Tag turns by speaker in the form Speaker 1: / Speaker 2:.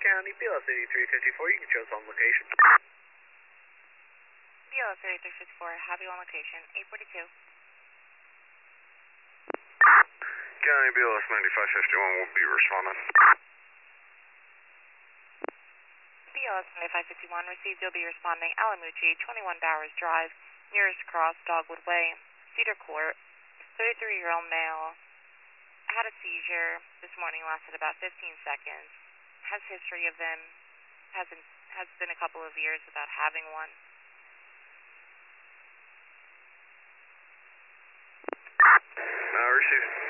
Speaker 1: County, BLS 8354, you can show us on location.
Speaker 2: BLS 8354, have you on location, 842.
Speaker 3: County BLS 9551 will be responding.
Speaker 2: BLS 9551 received, you'll be responding Alamucci, 21 Bowers Drive, nearest cross, Dogwood Way, Cedar Court, 33-year-old male, had a seizure this morning, lasted about 15 seconds, has history of them, has been a couple of years without having one.
Speaker 3: Received.